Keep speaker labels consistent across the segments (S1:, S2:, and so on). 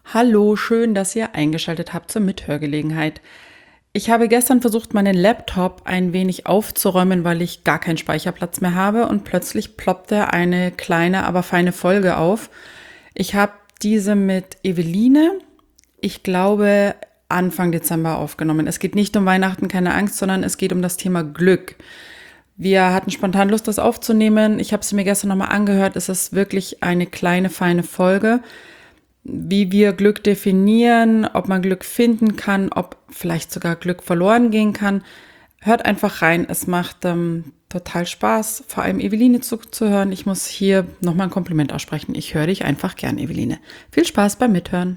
S1: Hallo, schön, dass ihr eingeschaltet habt zur Mithörgelegenheit. Ich habe gestern versucht, meinen Laptop ein wenig aufzuräumen, weil ich gar keinen Speicherplatz mehr habe und plötzlich ploppte eine kleine, aber feine Folge auf. Ich habe diese mit Eveline, ich glaube, Anfang Dezember aufgenommen. Es geht nicht um Weihnachten, keine Angst, sondern es geht um das Thema Glück. Wir hatten spontan Lust, das aufzunehmen. Ich habe sie mir gestern nochmal angehört. Es ist wirklich eine kleine, feine Folge. Wie wir Glück definieren, ob man Glück finden kann, ob vielleicht sogar Glück verloren gehen kann. Hört einfach rein, es macht total Spaß, vor allem Eveline zuzuhören. Ich muss hier nochmal ein Kompliment aussprechen. Ich höre dich einfach gern, Eveline. Viel Spaß beim Mithören.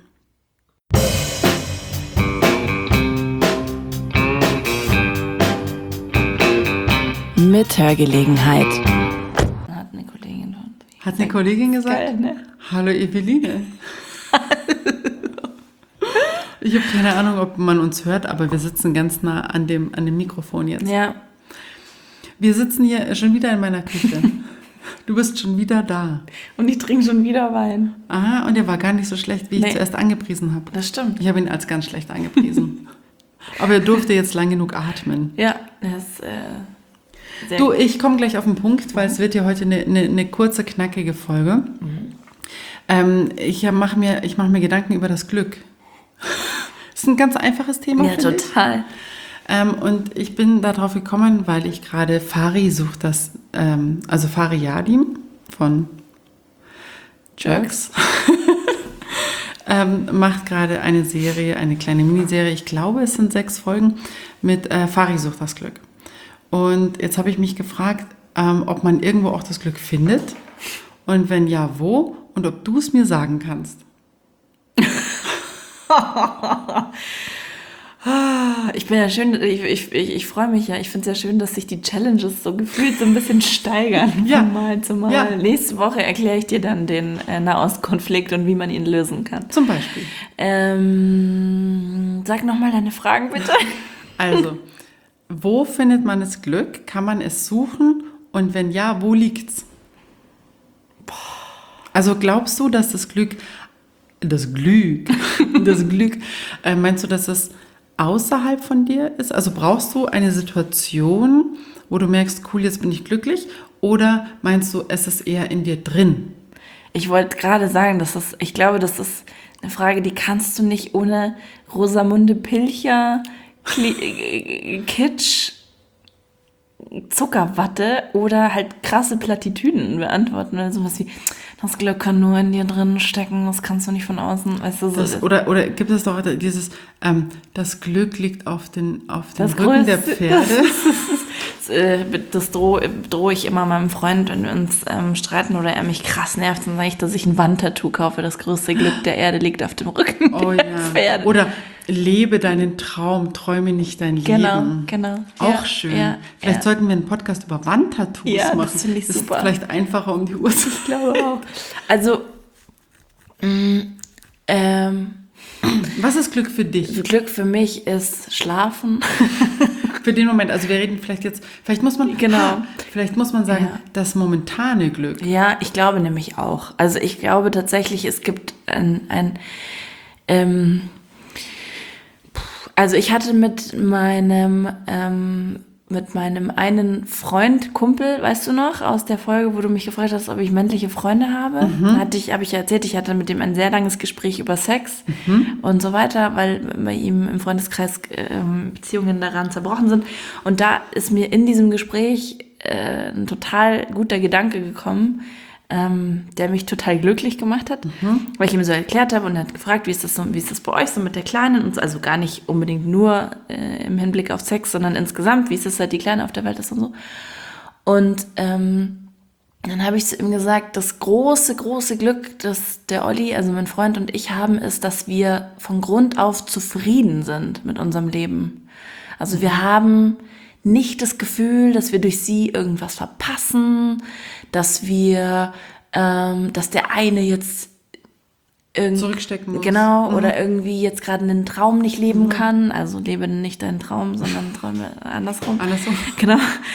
S1: Mithörgelegenheit.
S2: Hat eine Kollegin.
S1: Hat eine Kollegin gesagt?
S2: Geil, ne?
S1: Hallo Eveline. Ich habe keine Ahnung, ob man uns hört, aber wir sitzen ganz nah an dem Mikrofon jetzt.
S2: Ja.
S1: Wir sitzen hier schon wieder in meiner Küche. Du bist schon wieder da.
S2: Und ich trinke schon wieder Wein.
S1: Aha, und der war gar nicht so schlecht, wie ich zuerst angepriesen habe.
S2: Das stimmt.
S1: Ich habe ihn als ganz schlecht angepriesen. Aber er durfte jetzt lang genug atmen.
S2: Ja, das ist sehr
S1: Du,
S2: gut.
S1: ich komme gleich auf den Punkt, weil es wird ja heute eine kurze, knackige Folge. Ich mache mir Gedanken über das Glück. Das ist ein ganz einfaches Thema,
S2: Ja,
S1: finde ich.
S2: total.
S1: Und ich bin darauf gekommen, weil ich gerade Fari sucht das, also Fari Yadim von Jerks, macht gerade eine Serie, eine kleine Miniserie, ich glaube es sind 6 Folgen, mit Fari sucht das Glück. Und jetzt habe ich mich gefragt, ob man irgendwo auch das Glück findet und wenn ja, wo und ob du es mir sagen kannst.
S2: Ich bin ja schön, ich freue mich ja. Ich finde es ja schön, dass sich die Challenges so gefühlt so ein bisschen steigern
S1: Ja.
S2: von Mal zu Mal.
S1: Ja.
S2: Nächste Woche erkläre ich dir dann den Nahostkonflikt und wie man ihn lösen kann.
S1: Zum Beispiel.
S2: Sag nochmal deine Fragen bitte.
S1: Also, wo findet man das Glück? Kann man es suchen? Und wenn ja, wo liegt's? Also glaubst du, dass das Glück, meinst du, dass es außerhalb von dir ist? Also brauchst du eine Situation, wo du merkst, cool, jetzt bin ich glücklich? Oder meinst du, es ist eher in dir drin?
S2: Ich wollte gerade sagen, ich glaube, das ist eine Frage, die kannst du nicht ohne Rosamunde Pilcher, Kitsch, Zuckerwatte oder halt krasse Plattitüden beantworten. Oder sowas wie, das Glück kann nur in dir drin stecken, das kannst du nicht von außen. Weißt du, so
S1: Oder gibt es doch dieses, das Glück liegt auf den
S2: das
S1: Rücken der
S2: Größte,
S1: Pferde?
S2: Das drohe ich immer meinem Freund, wenn wir uns streiten oder er mich krass nervt, dann sage ich, dass ich ein Wandtattoo kaufe. Das größte Glück der Erde liegt auf dem Rücken der Pferde.
S1: Oder lebe deinen Traum, träume nicht dein Leben.
S2: Genau.
S1: Auch
S2: Ja,
S1: schön.
S2: ja,
S1: Vielleicht
S2: ja.
S1: sollten wir einen Podcast über Wandtattoos
S2: Ja,
S1: machen.
S2: das finde ich super.
S1: Ist vielleicht einfacher um die Uhrzeit.
S2: Ich glaube auch. Also,
S1: Was ist Glück für dich?
S2: Glück für mich ist Schlafen.
S1: Für den Moment, also wir reden vielleicht muss man sagen,
S2: Ja.
S1: das momentane Glück.
S2: Ja, ich glaube nämlich auch. Also ich glaube tatsächlich, es gibt also ich hatte mit meinem einen Freund, Kumpel, weißt du noch, aus der Folge, wo du mich gefragt hast, ob ich männliche Freunde habe, habe ich erzählt, ich hatte mit dem ein sehr langes Gespräch über Sex und so weiter, weil bei ihm im Freundeskreis Beziehungen daran zerbrochen sind. Und da ist mir in diesem Gespräch ein total guter Gedanke gekommen, der mich total glücklich gemacht hat, weil ich ihm so erklärt habe und er hat gefragt, wie ist das bei euch so mit der Kleinen? Und so, also gar nicht unbedingt nur im Hinblick auf Sex, sondern insgesamt, wie ist das halt die Kleine auf der Welt ist und so. Und dann habe ich zu ihm gesagt, das große, große Glück, das der Olli, also mein Freund und ich haben, ist, dass wir von Grund auf zufrieden sind mit unserem Leben. Also wir haben nicht das Gefühl, dass wir durch sie irgendwas verpassen, dass der eine jetzt
S1: Zurückstecken muss.
S2: Genau, oder irgendwie jetzt gerade einen Traum nicht leben kann. Also lebe nicht deinen Traum, sondern träume andersrum.
S1: Andersrum.
S2: Genau.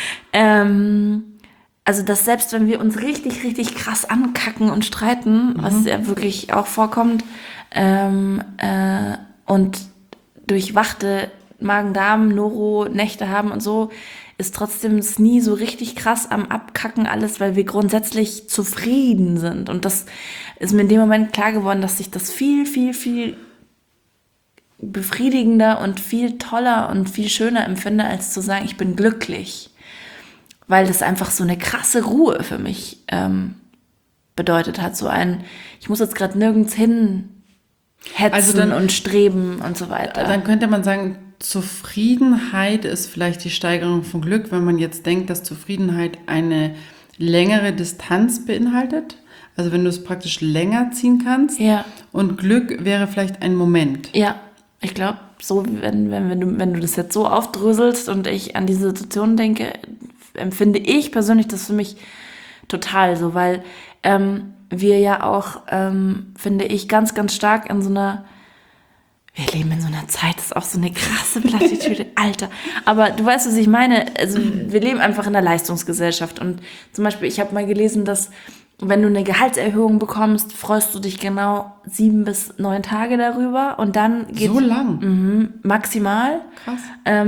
S2: Also dass selbst wenn wir uns richtig, richtig krass ankacken und streiten, was ja wirklich auch vorkommt, und durchwachte Magen-Darm, Noro-Nächte haben und so, ist trotzdem es nie so richtig krass am Abkacken alles, weil wir grundsätzlich zufrieden sind. Und das ist mir in dem Moment klar geworden, dass ich das viel, viel, viel befriedigender und viel toller und viel schöner empfinde, als zu sagen, ich bin glücklich. Weil das einfach so eine krasse Ruhe für mich bedeutet hat. So ich muss jetzt gerade nirgends hin hetzen und streben und so weiter.
S1: Dann könnte man sagen, Zufriedenheit ist vielleicht die Steigerung von Glück, wenn man jetzt denkt, dass Zufriedenheit eine längere Distanz beinhaltet. Also wenn du es praktisch länger ziehen kannst.
S2: Ja.
S1: Und Glück wäre vielleicht ein Moment.
S2: Ja, ich glaube, so wenn du das jetzt so aufdröselst und ich an diese Situation denke, empfinde ich persönlich das für mich total so, weil wir ja auch, finde ich, ganz, ganz stark in so einer, wir leben in so einer Zeit, das ist auch so eine krasse Plattitüde, Alter. Aber du weißt, was ich meine, also wir leben einfach in einer Leistungsgesellschaft und zum Beispiel, ich habe mal gelesen, dass wenn du eine Gehaltserhöhung bekommst, freust du dich genau 7 bis 9 Tage darüber und dann geht
S1: so lang?
S2: Maximal.
S1: Krass.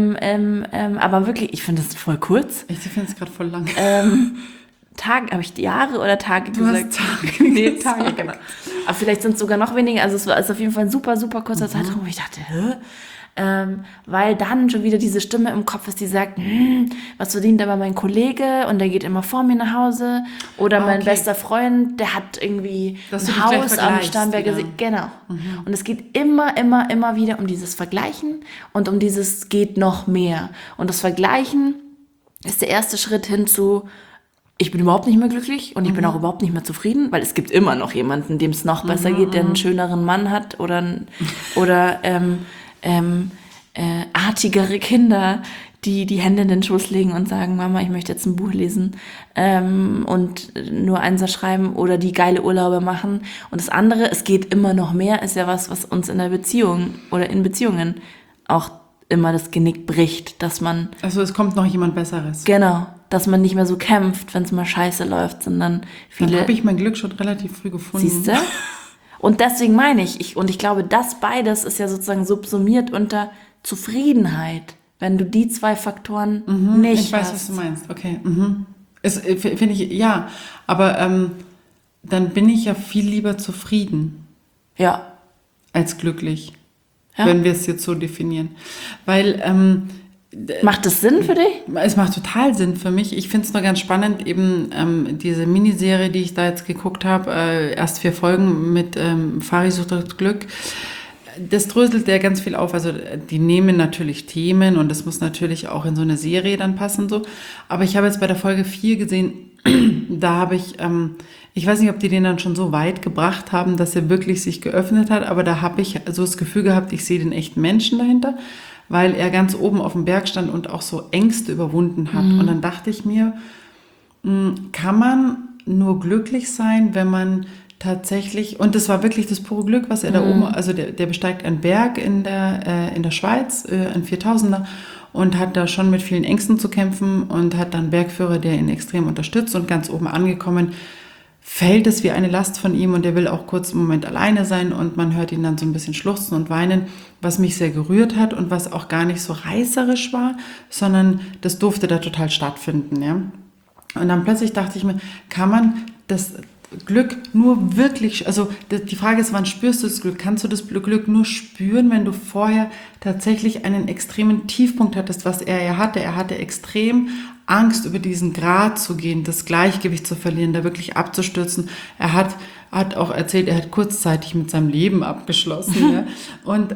S2: Aber wirklich, ich finde das voll kurz.
S1: Ich finde es gerade voll lang.
S2: Tage, habe ich Jahre oder Tage
S1: Du
S2: gesagt?
S1: hast Tage.
S2: Nee, Tage, genau. Aber vielleicht sind es sogar noch weniger. Also es ist auf jeden Fall ein super, super kurzer Zeitraum, wo ich dachte, weil dann schon wieder diese Stimme im Kopf ist, die sagt, was verdient aber mein Kollege und der geht immer vor mir nach Hause oder mein bester Freund, der hat irgendwie ein Haus am Starnberger See. Genau. Und es geht immer, immer, immer wieder um dieses Vergleichen und um dieses geht noch mehr. Und das Vergleichen ist der erste Schritt hin zu, ich bin überhaupt nicht mehr glücklich und ich bin auch überhaupt nicht mehr zufrieden, weil es gibt immer noch jemanden, dem es noch besser geht, der einen schöneren Mann hat oder artigere Kinder, die die Hände in den Schoß legen und sagen, Mama, ich möchte jetzt ein Buch lesen und nur Einser schreiben oder die geile Urlaube machen. Und das andere, es geht immer noch mehr, ist ja was uns in der Beziehung oder in Beziehungen auch immer das Genick bricht, dass man...
S1: Also es kommt noch jemand Besseres.
S2: Genau, dass man nicht mehr so kämpft, wenn es mal scheiße läuft, sondern viele...
S1: Dann habe ich mein Glück schon relativ früh gefunden.
S2: Siehst du? Und deswegen meine ich, ich glaube, das beides ist ja sozusagen subsumiert unter Zufriedenheit, wenn du die 2 Faktoren nicht hast.
S1: Ich weiß, was du meinst. Okay. Finde ich, ja. Aber dann bin ich ja viel lieber zufrieden.
S2: Ja.
S1: Als glücklich.
S2: Ja.
S1: Wenn wir es jetzt so definieren. Weil...
S2: macht das Sinn für dich?
S1: Es macht total Sinn für mich. Ich finde es nur ganz spannend, eben diese Miniserie, die ich da jetzt geguckt habe, erst 4 Folgen mit Fari sucht das Glück. Das dröselt ja ganz viel auf. Also die nehmen natürlich Themen und das muss natürlich auch in so eine Serie dann passen. So. Aber ich habe jetzt bei der Folge 4 gesehen, da habe ich weiß nicht, ob die den dann schon so weit gebracht haben, dass er wirklich sich geöffnet hat, aber da habe ich so das Gefühl gehabt, ich sehe den echten Menschen dahinter, weil er ganz oben auf dem Berg stand und auch so Ängste überwunden hat. Und dann dachte ich mir, kann man nur glücklich sein, wenn man tatsächlich, und das war wirklich das pure Glück, was er da oben, also der besteigt einen Berg in der Schweiz, einen 4000er, und hat da schon mit vielen Ängsten zu kämpfen und hat dann einen Bergführer, der ihn extrem unterstützt, und ganz oben angekommen fällt es wie eine Last von ihm und er will auch kurz einen Moment alleine sein und man hört ihn dann so ein bisschen schluchzen und weinen, was mich sehr gerührt hat und was auch gar nicht so reißerisch war, sondern das durfte da total stattfinden. Ja? Und dann plötzlich dachte ich mir, kann man das Glück nur wirklich, also die Frage ist, wann spürst du das Glück? Kannst du das Glück nur spüren, wenn du vorher tatsächlich einen extremen Tiefpunkt hattest, was er ja hatte? Er hatte extrem Angst, über diesen Grat zu gehen, das Gleichgewicht zu verlieren, da wirklich abzustürzen. Er hat auch erzählt, er hat kurzzeitig mit seinem Leben abgeschlossen. Ja? Und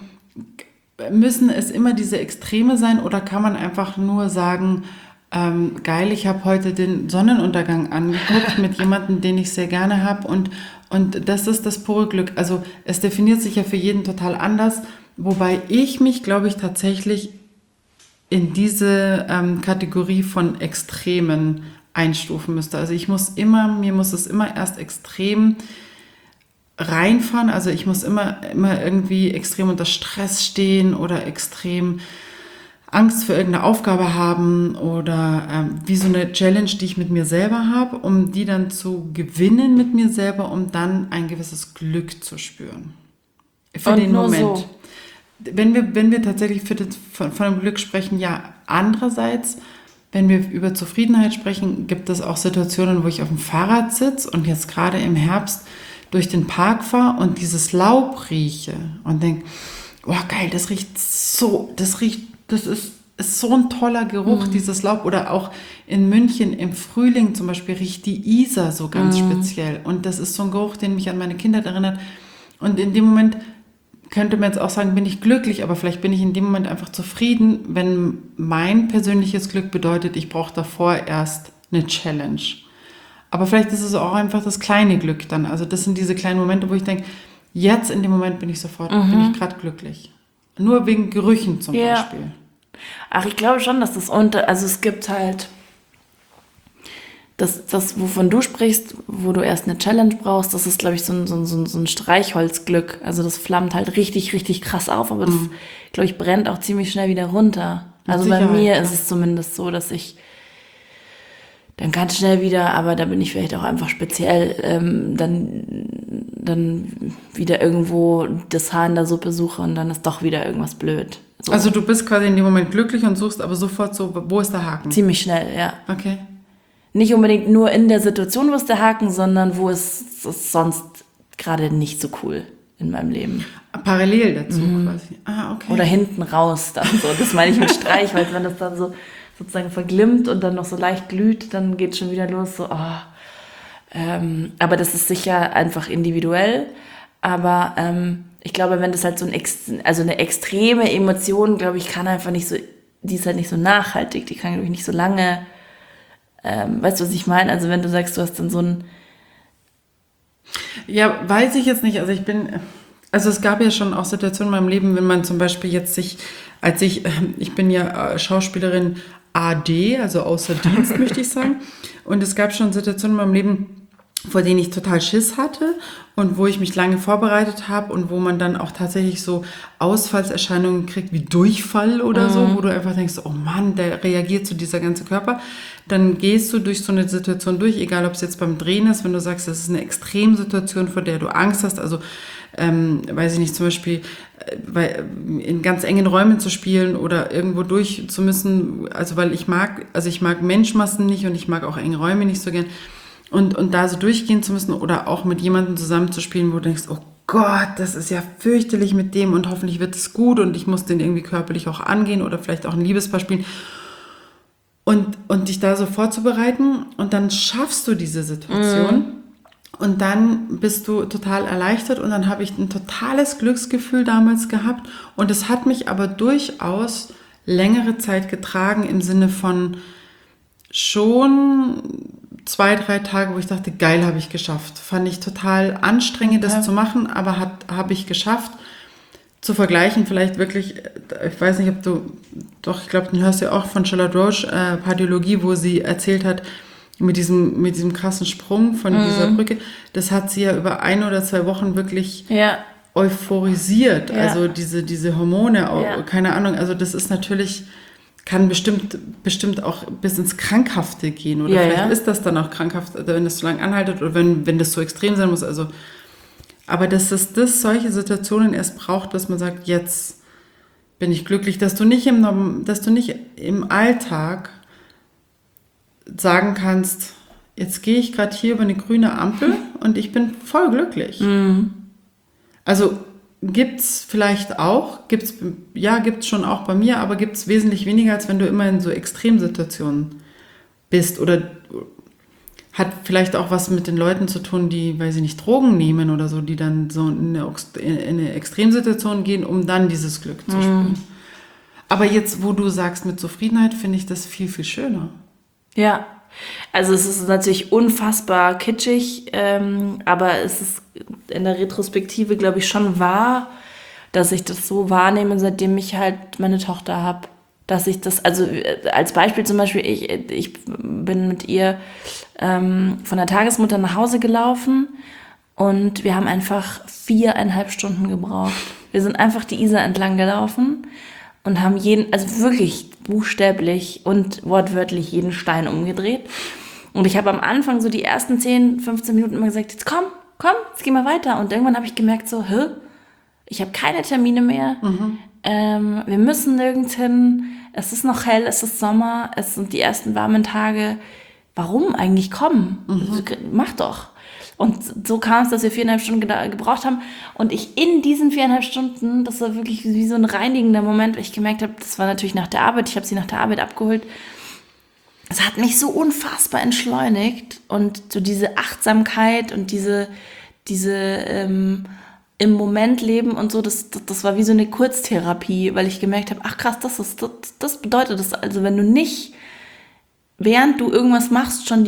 S1: müssen es immer diese Extreme sein oder kann man einfach nur sagen, geil, ich habe heute den Sonnenuntergang angeguckt mit jemandem, den ich sehr gerne habe und das ist das pure Glück. Also es definiert sich ja für jeden total anders, wobei ich mich, glaube ich, tatsächlich in diese Kategorie von Extremen einstufen müsste. Also mir muss es immer erst extrem reinfahren, also ich muss immer irgendwie extrem unter Stress stehen oder extrem Angst für irgendeine Aufgabe haben oder wie so eine Challenge, die ich mit mir selber habe, um die dann zu gewinnen mit mir selber, um dann ein gewisses Glück zu spüren. Für
S2: Und
S1: den
S2: nur
S1: Moment.
S2: so.
S1: Wenn wir tatsächlich von dem Glück sprechen, ja, andererseits, wenn wir über Zufriedenheit sprechen, gibt es auch Situationen, wo ich auf dem Fahrrad sitze und jetzt gerade im Herbst durch den Park fahre und dieses Laub rieche und denke, oh geil, das ist so ein toller Geruch, dieses Laub. Oder auch in München im Frühling zum Beispiel riecht die Isar so ganz speziell. Und das ist so ein Geruch, den mich an meine Kindheit erinnert. Und in dem Moment könnte man jetzt auch sagen, bin ich glücklich, aber vielleicht bin ich in dem Moment einfach zufrieden, wenn mein persönliches Glück bedeutet, ich brauche davor erst eine Challenge. Aber vielleicht ist es auch einfach das kleine Glück dann. Also das sind diese kleinen Momente, wo ich denke, jetzt in dem Moment bin ich bin ich gerade glücklich. Nur wegen Gerüchen zum Beispiel.
S2: Ach, ich glaube schon, dass also es gibt halt das, wovon du sprichst, wo du erst eine Challenge brauchst, das ist, glaube ich, so ein Streichholzglück. Also das flammt halt richtig, richtig krass auf, aber das, glaube ich, brennt auch ziemlich schnell wieder runter. Also bei mir ist es zumindest so, dass ich dann ganz schnell wieder, aber da bin ich vielleicht auch einfach speziell, dann wieder irgendwo das Haar in der Suppe suche und dann ist doch wieder irgendwas blöd. So.
S1: Also du bist quasi in dem Moment glücklich und suchst aber sofort so, wo ist der Haken?
S2: Ziemlich schnell, ja.
S1: Okay.
S2: Nicht unbedingt nur in der Situation, wo ist der Haken, sondern wo ist es sonst gerade nicht so cool in meinem Leben.
S1: Parallel dazu quasi. Ah, okay.
S2: Oder hinten raus dann so. Das meine ich mit Streich, weil wenn das dann so sozusagen verglimmt und dann noch so leicht glüht, dann geht schon wieder los so, aber das ist sicher einfach individuell. Aber ich glaube, wenn das halt so eine extreme Emotion, glaube ich, kann einfach nicht so, die ist halt nicht so nachhaltig, die kann, glaube ich, nicht so lange, weißt du, was ich meine? Also wenn du sagst, du hast dann so ein...
S1: Ja, weiß ich jetzt nicht. Also es gab ja schon auch Situationen in meinem Leben, wenn man zum Beispiel jetzt ich bin ja Schauspielerin AD, also außer Dienst, möchte ich sagen. Und es gab schon Situationen in meinem Leben, vor denen ich total Schiss hatte und wo ich mich lange vorbereitet habe und wo man dann auch tatsächlich so Ausfallserscheinungen kriegt, wie Durchfall oder so, wo du einfach denkst, oh Mann, der reagiert so dieser ganze Körper. Dann gehst du durch so eine Situation durch, egal ob es jetzt beim Drehen ist, wenn du sagst, das ist eine Extremsituation, vor der du Angst hast, also weiß ich nicht, zum Beispiel in ganz engen Räumen zu spielen oder irgendwo durch zu müssen, also weil ich mag Menschenmassen nicht und ich mag auch enge Räume nicht so gern. Und da so durchgehen zu müssen oder auch mit jemandem zusammenzuspielen, wo du denkst, oh Gott, das ist ja fürchterlich mit dem und hoffentlich wird es gut und ich muss den irgendwie körperlich auch angehen oder vielleicht auch ein Liebespaar spielen. Und dich da so vorzubereiten und dann schaffst du diese Situation und dann bist du total erleichtert und dann habe ich ein totales Glücksgefühl damals gehabt und es hat mich aber durchaus längere Zeit getragen im Sinne von schon 2-3 Tage, wo ich dachte, geil, habe ich geschafft. Fand ich total anstrengend, das zu machen, aber habe ich geschafft. Zu vergleichen vielleicht wirklich, ich weiß nicht, ich glaube, du hörst ja auch von Charlotte Roche, Pardiologie, wo sie erzählt hat, mit diesem krassen Sprung von dieser Brücke, das hat sie ja über 1 oder 2 Wochen wirklich euphorisiert. Ja. Also diese Hormone, keine Ahnung, also das ist natürlich... kann bestimmt auch bis ins Krankhafte gehen. Oder vielleicht ist das dann auch krankhaft, wenn das so lange anhaltet oder wenn das so extrem sein muss. Also, aber dass es solche Situationen erst braucht, dass man sagt, jetzt bin ich glücklich, dass du nicht im Alltag sagen kannst, jetzt gehe ich gerade hier über eine grüne Ampel und ich bin voll glücklich. Also gibt's vielleicht auch, gibt's schon auch bei mir, aber gibt's wesentlich weniger, als wenn du immer in so Extremsituationen bist oder hat vielleicht auch was mit den Leuten zu tun, die, weil sie nicht Drogen nehmen oder so, die dann so in eine Extremsituation gehen, um dann dieses Glück zu spüren. Aber jetzt, wo du sagst mit Zufriedenheit, finde ich das viel, viel schöner.
S2: Ja, also es ist natürlich unfassbar kitschig, aber es ist in der Retrospektive, glaube ich, schon wahr, dass ich das so wahrnehme, seitdem ich halt meine Tochter habe. Dass ich das, also als Beispiel zum Beispiel, ich bin mit ihr von der Tagesmutter nach Hause gelaufen und wir haben einfach 4,5 Stunden gebraucht. Wir sind einfach die Isar entlang gelaufen und haben also wirklich buchstäblich und wortwörtlich jeden Stein umgedreht. Und ich habe am Anfang so die ersten 10, 15 Minuten immer gesagt, jetzt komm, jetzt geh mal weiter. Und irgendwann habe ich gemerkt so, ich habe keine Termine mehr, wir müssen nirgends hin, es ist noch hell, es ist Sommer, es sind die ersten warmen Tage. Warum eigentlich kommen? Mach doch. Und so kam es, dass wir 4,5 Stunden gebraucht haben. Und ich in diesen 4,5 Stunden, das war wirklich wie so ein reinigender Moment, weil ich gemerkt habe, das war natürlich nach der Arbeit, ich habe sie nach der Arbeit abgeholt. Es hat mich so unfassbar entschleunigt. Und so diese Achtsamkeit und diese im Moment leben und so, das war wie so eine Kurztherapie, weil ich gemerkt habe, ach krass, das bedeutet das. Also wenn du nicht, während du irgendwas machst, schon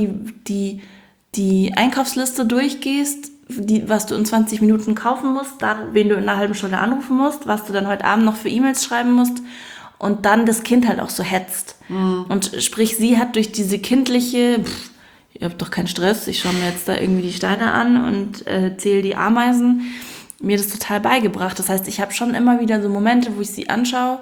S2: die Einkaufsliste durchgehst, was du in 20 Minuten kaufen musst, dann, wen du in einer halben Stunde anrufen musst, was du dann heute Abend noch für E-Mails schreiben musst und dann das Kind halt auch so hetzt. Und sprich, sie hat durch diese kindliche, ihr habt doch keinen Stress, ich schaue mir jetzt da irgendwie die Steine an und zähle die Ameisen, mir das total beigebracht. Das heißt, ich habe schon immer wieder so Momente, wo ich sie anschaue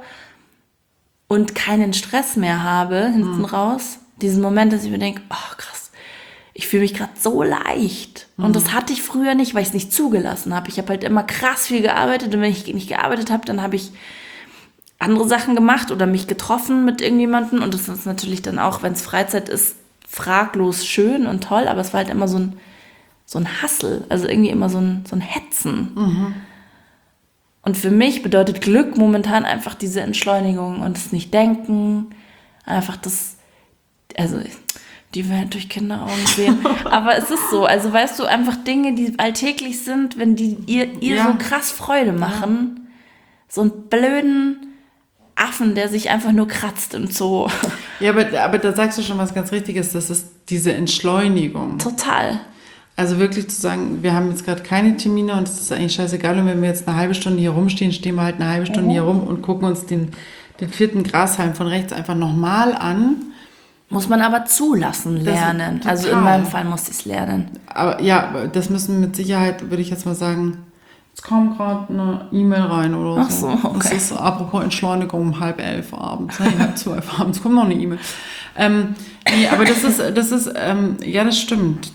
S2: und keinen Stress mehr habe, hinten raus. Diesen Moment, dass ich mir denke, oh krass, ich fühle mich gerade so leicht. Und das hatte ich früher nicht, weil ich es nicht zugelassen habe. Ich habe halt immer krass viel gearbeitet und wenn ich nicht gearbeitet habe, dann habe ich andere Sachen gemacht oder mich getroffen mit irgendjemandem. Und das ist natürlich dann auch, wenn es Freizeit ist, fraglos schön und toll, aber es war halt immer so ein Hassel, also irgendwie immer so ein Hetzen. Und für mich bedeutet Glück momentan einfach diese Entschleunigung und das Nicht-Denken, einfach das, also die Welt durch Kinderaugen sehen. Aber es ist so, also weißt du, einfach Dinge, die alltäglich sind, wenn die ihr so krass Freude machen, so einen blöden Affen, der sich einfach nur kratzt im Zoo.
S1: Ja, aber da sagst du schon was ganz Richtiges, das ist diese Entschleunigung.
S2: Total.
S1: Also wirklich zu sagen, wir haben jetzt gerade keine Termine und es ist eigentlich scheißegal. Und wenn wir jetzt eine halbe Stunde hier rumstehen, stehen wir halt eine halbe Stunde hier rum und gucken uns den 4. Grashalm von rechts einfach nochmal an.
S2: Muss man aber zulassen, lernen. Also in meinem Fall muss ich es lernen.
S1: Aber ja, das müssen mit Sicherheit, würde ich jetzt mal sagen, jetzt kam gerade eine E-Mail rein oder so.
S2: Ach so, okay.
S1: Das ist apropos Entschleunigung um 10:30 abends, 11:30 abends, kommt noch eine E-Mail. Nee, aber das ist, ja, das stimmt,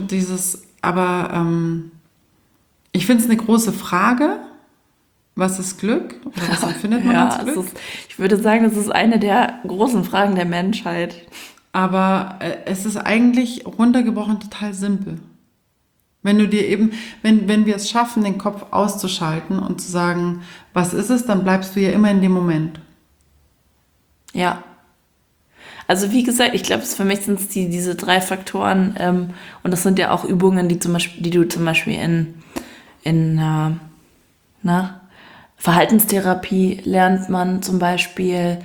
S1: aber ich finde es eine große Frage, was ist Glück? Oder was empfindet man als Glück?
S2: Ich würde sagen, das ist eine der großen Fragen der Menschheit.
S1: Aber es ist eigentlich runtergebrochen total simpel. Wenn du dir eben, wenn wir es schaffen, den Kopf auszuschalten und zu sagen, was ist es, dann bleibst du ja immer in dem Moment.
S2: Ja. Also wie gesagt, ich glaube, für mich sind es diese 3 Faktoren und das sind ja auch Übungen, die du zum Beispiel in Verhaltenstherapie lernt man zum Beispiel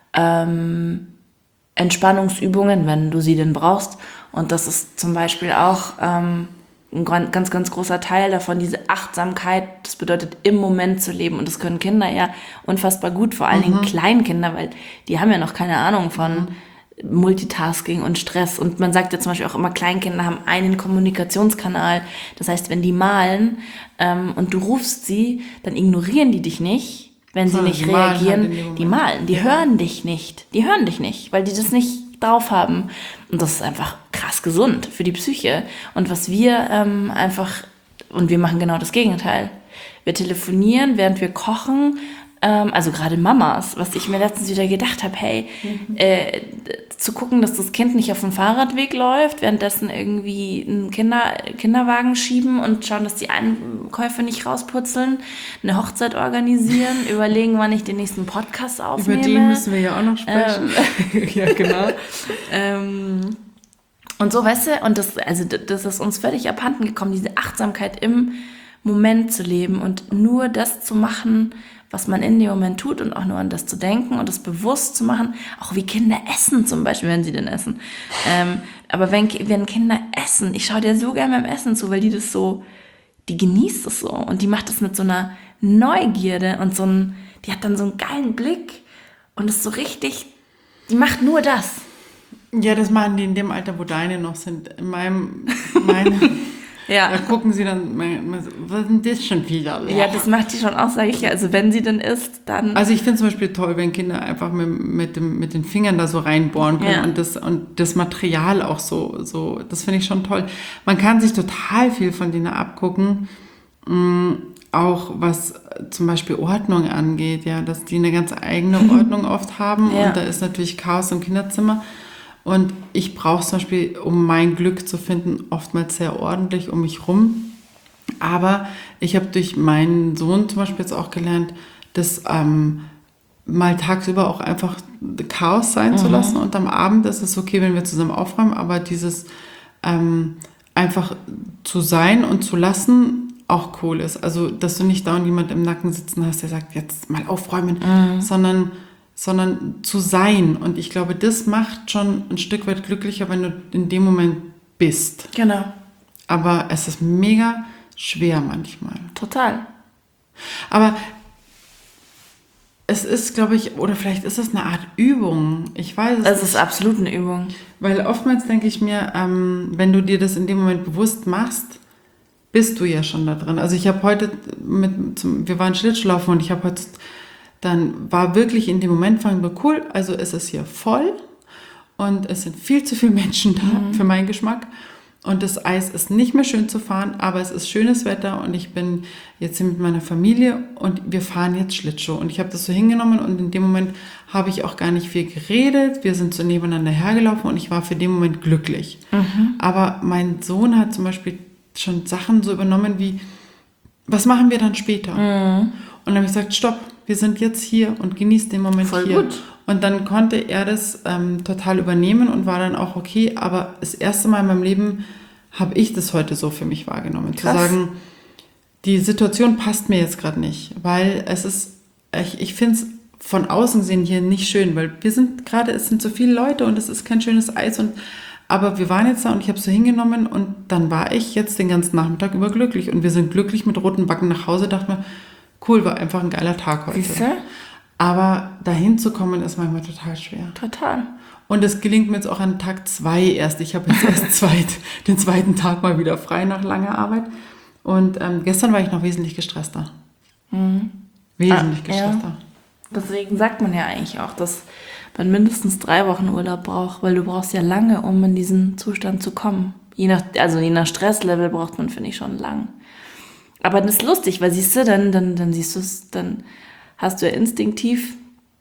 S2: Entspannungsübungen, wenn du sie denn brauchst. Und das ist zum Beispiel auch ein ganz, ganz großer Teil davon, diese Achtsamkeit, das bedeutet im Moment zu leben. Und das können Kinder ja unfassbar gut, vor allen Dingen Kleinkinder, weil die haben ja noch keine Ahnung von Multitasking und Stress. Und man sagt ja zum Beispiel auch immer, Kleinkinder haben einen Kommunikationskanal. Das heißt, wenn die malen und du rufst sie, dann ignorieren die dich nicht, wenn sie nicht reagieren. Die malen, die hören dich nicht. Die hören dich nicht, weil die das nicht drauf haben. Und das ist einfach krass gesund für die Psyche. Und was wir und wir machen genau das Gegenteil. Wir telefonieren, während wir kochen, also gerade Mamas, was ich mir letztens wieder gedacht habe, hey, zu gucken, dass das Kind nicht auf dem Fahrradweg läuft, währenddessen irgendwie einen Kinderwagen schieben und schauen, dass die Einkäufe nicht rausputzeln, eine Hochzeit organisieren, überlegen, wann ich den nächsten Podcast aufnehme.
S1: Über den müssen wir ja auch noch sprechen.
S2: Ja, genau. Und so, weißt du, und das ist uns völlig abhanden gekommen, diese Achtsamkeit im Moment zu leben und nur das zu machen, was man in dem Moment tut und auch nur an das zu denken und das bewusst zu machen, auch wie Kinder essen zum Beispiel, wenn sie denn essen. Aber wenn Kinder essen, ich schaue dir so gerne beim Essen zu, weil die genießt es so und die macht es mit so einer Neugierde und die hat dann so einen geilen Blick und ist so richtig, die macht nur das.
S1: Ja, das machen die in dem Alter, wo deine noch sind. In meine
S2: ja.
S1: Da gucken sie dann, was ist denn das schon wieder?
S2: Ja, das macht die schon auch, sage ich ja. Also wenn sie denn isst, dann...
S1: Also ich finde zum Beispiel toll, wenn Kinder einfach mit den Fingern da so reinbohren können und das Material auch so, das finde ich schon toll. Man kann sich total viel von denen abgucken Auch was zum Beispiel Ordnung angeht, ja, dass die eine ganz eigene Ordnung oft haben
S2: Ja.
S1: und da ist natürlich Chaos im Kinderzimmer und ich brauche zum Beispiel, um mein Glück zu finden, oftmals sehr ordentlich um mich rum, aber ich habe durch meinen Sohn zum Beispiel jetzt auch gelernt, das mal tagsüber auch einfach Chaos sein zu lassen und am Abend ist es okay, wenn wir zusammen aufräumen, aber dieses einfach zu sein und zu lassen auch cool ist. Also, dass du nicht dauernd jemand im Nacken sitzen hast, der sagt, jetzt mal aufräumen, sondern zu sein. Und ich glaube, das macht schon ein Stück weit glücklicher, wenn du in dem Moment bist.
S2: Genau.
S1: Aber es ist mega schwer manchmal.
S2: Total.
S1: Aber es ist, glaube ich, oder vielleicht ist es eine Art Übung. Ich weiß es
S2: Es
S1: nicht.
S2: ist absolut eine Übung.
S1: Weil oftmals denke ich mir, wenn du dir das in dem Moment bewusst machst, bist du ja schon da drin. Also ich habe heute wir waren Schlittschuhlaufen und ich habe heute, dann war wirklich in dem Moment, fanden wir cool, also es ist hier voll und es sind viel zu viele Menschen da für meinen Geschmack und das Eis ist nicht mehr schön zu fahren, aber es ist schönes Wetter und ich bin jetzt hier mit meiner Familie und wir fahren jetzt Schlittschuh und ich habe das so hingenommen und in dem Moment habe ich auch gar nicht viel geredet, wir sind so nebeneinander hergelaufen und ich war für den Moment glücklich. Aber mein Sohn hat zum Beispiel schon Sachen so übernommen wie, was machen wir dann später? Und dann habe ich gesagt, stopp, wir sind jetzt hier und genießt den Moment
S2: Voll
S1: hier.
S2: gut.
S1: Und dann konnte er das total übernehmen und war dann auch okay. Aber das erste Mal in meinem Leben habe ich das heute so für mich wahrgenommen.
S2: Krass.
S1: Zu sagen, die Situation passt mir jetzt gerade nicht, weil ich finde es von außen gesehen hier nicht schön, weil es sind so viele Leute und es ist kein schönes Eis aber wir waren jetzt da und ich habe es so hingenommen und dann war ich jetzt den ganzen Nachmittag über glücklich. Und wir sind glücklich mit roten Backen nach Hause, dachte mir, cool, war einfach ein geiler Tag heute.
S2: Siehst du?
S1: Aber dahin zu kommen, ist manchmal total schwer.
S2: Total.
S1: Und es gelingt mir jetzt auch an Tag 2 erst. Ich habe jetzt erst den zweiten Tag mal wieder frei nach langer Arbeit. Und gestern war ich noch wesentlich gestresster. Wesentlich gestresster.
S2: Ja. Deswegen sagt man ja eigentlich auch, dass man mindestens 3 Wochen Urlaub braucht, weil du brauchst ja lange, um in diesen Zustand zu kommen. Je nach Stresslevel braucht man, finde ich, schon lang. Aber das ist lustig, weil siehst du, dann siehst du es, dann hast du ja instinktiv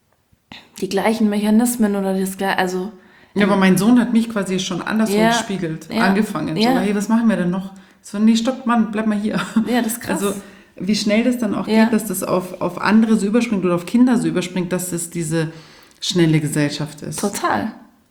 S2: die gleichen Mechanismen oder das gleiche, also...
S1: Ja, aber mein Sohn hat mich quasi schon andersrum gespiegelt, angefangen.
S2: Ja.
S1: So, hey, was machen wir denn noch? So, nee, stopp, Mann, bleib mal hier.
S2: Ja, das ist krass.
S1: Also, wie schnell das dann auch geht, dass das auf andere so überspringt oder auf Kinder so überspringt, dass das diese schnelle Gesellschaft ist.
S2: Total.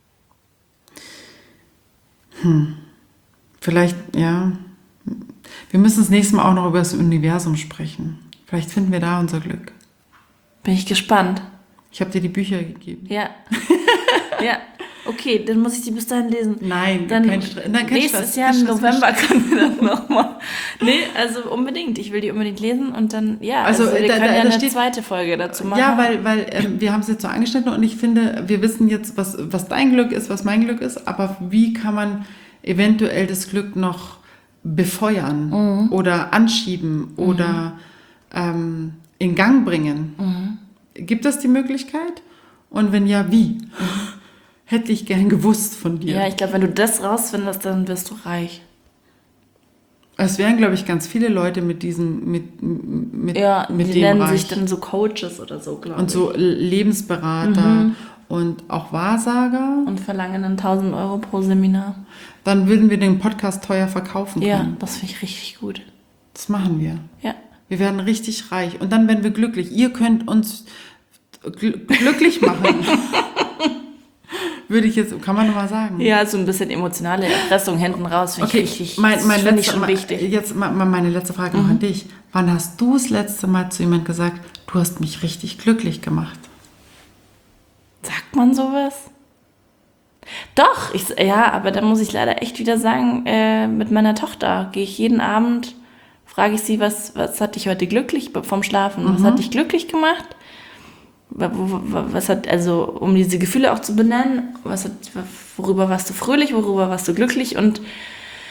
S1: Vielleicht, ja. Wir müssen das nächste Mal auch noch über das Universum sprechen. Vielleicht finden wir da unser Glück.
S2: Bin ich gespannt.
S1: Ich habe dir die Bücher gegeben.
S2: Ja. Ja. Okay, dann muss ich die bis dahin lesen.
S1: Nein,
S2: dann
S1: kein Stress. Nein, kein
S2: nächstes
S1: Stress,
S2: Jahr
S1: kein
S2: im
S1: Stress,
S2: November
S1: kein
S2: können wir das nochmal. Nee, also unbedingt. Ich will die unbedingt lesen und dann, ja,
S1: Also,
S2: wir
S1: da
S2: können ja eine
S1: steht-
S2: zweite Folge dazu machen.
S1: Ja, weil wir haben es jetzt so angeschnitten und ich finde, wir wissen jetzt, was dein Glück ist, was mein Glück ist, aber wie kann man eventuell das Glück noch befeuern oder anschieben oder in Gang bringen? Gibt es die Möglichkeit? Und wenn ja, wie? Hätte ich gern gewusst von dir.
S2: Ja, ich glaube, wenn du das rausfindest, dann wirst du reich.
S1: Es wären, glaube ich, ganz viele Leute mit diesem,
S2: Ja,
S1: mit
S2: die
S1: dem
S2: nennen
S1: Reich.
S2: sich dann so Coaches oder so, glaube ich.
S1: Und so Lebensberater und auch Wahrsager.
S2: Und verlangen dann 1.000 Euro pro Seminar.
S1: Dann würden wir den Podcast teuer verkaufen
S2: Ja,
S1: können.
S2: das finde ich richtig gut.
S1: Das machen wir.
S2: Ja.
S1: Wir werden richtig reich. Und dann werden wir glücklich. Ihr könnt uns glücklich machen. Würde ich jetzt, kann man nochmal sagen.
S2: Ja, so ein bisschen emotionale Erpressung hinten raus finde
S1: Okay,
S2: ich richtig.
S1: mein
S2: das finde ich
S1: letzter-
S2: schon wichtig.
S1: Jetzt meine letzte Frage noch an dich. Wann hast du das letzte Mal zu jemandem gesagt, du hast mich richtig glücklich gemacht?
S2: Sagt man sowas? Doch, aber da muss ich leider echt wieder sagen, mit meiner Tochter gehe ich jeden Abend, frage ich sie, was hat dich heute glücklich vom Schlafen? Was hat dich glücklich gemacht? Was hat, also um diese Gefühle auch zu benennen, worüber warst du fröhlich, worüber warst du glücklich und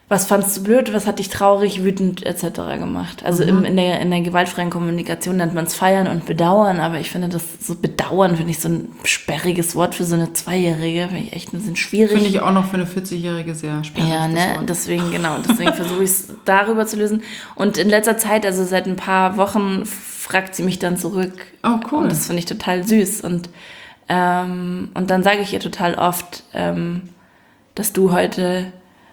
S2: was fandst du blöd, was hat dich traurig, wütend etc. gemacht. Also in der gewaltfreien Kommunikation nennt man es feiern und bedauern, aber ich finde das so bedauern, finde ich so ein sperriges Wort für so eine 2-Jährige, finde ich echt ein bisschen schwierig.
S1: Finde ich auch noch für eine 40-Jährige sehr sperrig.
S2: Ja, ne, deswegen versuche ich es darüber zu lösen. Und in letzter Zeit, also seit ein paar Wochen, fragt sie mich dann zurück.
S1: Oh, cool.
S2: Und das finde ich total süß. Und dann sage ich ihr total oft, dass du heute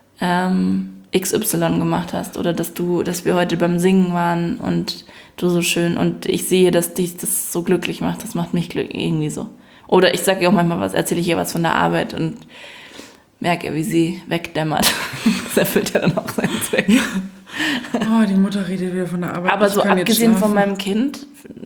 S2: XY gemacht hast oder dass wir heute beim Singen waren und du so schön und ich sehe, dass dich das so glücklich macht. Das macht mich glücklich, irgendwie so. Oder ich sage ihr auch manchmal erzähle ich ihr was von der Arbeit und merke, wie sie wegdämmert. Das erfüllt ja dann auch seinen Zweck.
S1: Oh, die Mutter redet wieder von der Arbeit.
S2: Aber so abgesehen von meinem Kind...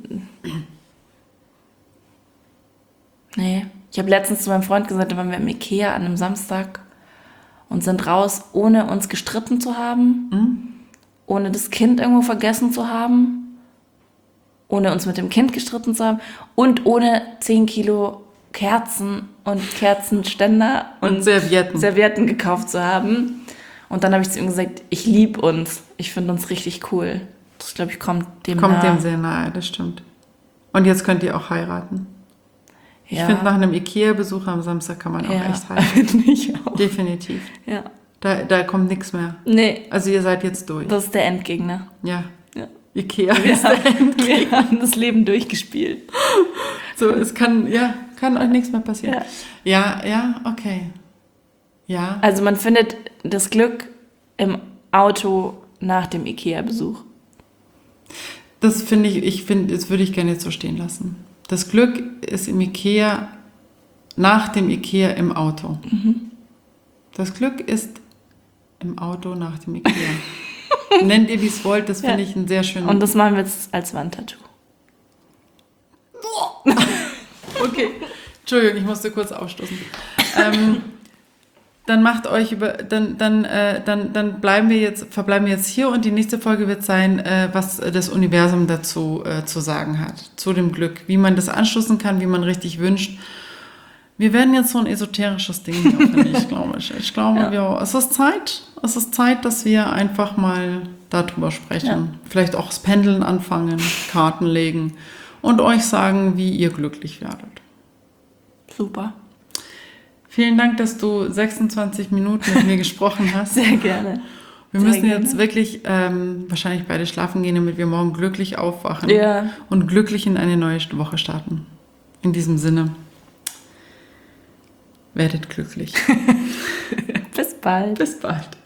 S2: Nee. Ich habe letztens zu meinem Freund gesagt, da waren wir im Ikea an einem Samstag und sind raus, ohne uns gestritten zu haben, ohne das Kind irgendwo vergessen zu haben, ohne uns mit dem Kind gestritten zu haben und ohne 10 Kilo Kerzen und Kerzenständer und Servietten gekauft zu haben. Und dann habe ich zu ihm gesagt, ich liebe uns. Ich finde uns richtig cool. Das, glaube ich, kommt dem
S1: sehr nahe, das stimmt. Und jetzt könnt ihr auch heiraten.
S2: Ja.
S1: Ich finde, nach einem Ikea-Besuch am Samstag kann man auch echt heiraten.
S2: Ich auch.
S1: Definitiv.
S2: Ja.
S1: Da kommt nichts mehr.
S2: Nee.
S1: Also ihr seid jetzt durch.
S2: Das ist der Endgegner.
S1: Ja.
S2: Ja.
S1: Ikea ist der Endgegner.
S2: Wir haben das Leben durchgespielt.
S1: So, es kann euch nichts mehr passieren. Ja, okay. Ja.
S2: Also man findet das Glück im Auto nach dem Ikea-Besuch.
S1: Das das würde ich gerne jetzt so stehen lassen. Das Glück ist im Ikea, nach dem Ikea im Auto. Das Glück ist im Auto nach dem Ikea. Nennt ihr, wie es wollt, das finde ich einen sehr schönen...
S2: Und das machen wir jetzt als Wandtattoo.
S1: Okay, Entschuldigung, ich musste kurz aufstoßen. Dann macht euch dann verbleiben wir jetzt hier und die nächste Folge wird sein, was das Universum dazu zu sagen hat, zu dem Glück, wie man das anschließen kann, wie man richtig wünscht. Wir werden jetzt so ein esoterisches Ding hier, finde ich, glaube ich. Ich glaube, es ist Zeit, dass wir einfach mal darüber sprechen. Ja. Vielleicht auch das Pendeln anfangen, Karten legen und euch sagen, wie ihr glücklich werdet.
S2: Super.
S1: Vielen Dank, dass du 26 Minuten mit mir gesprochen hast.
S2: Sehr gerne.
S1: Wir müssen jetzt wirklich wahrscheinlich beide schlafen gehen, damit wir morgen glücklich aufwachen und glücklich in eine neue Woche starten. In diesem Sinne, werdet glücklich.
S2: Bis bald.
S1: Bis bald.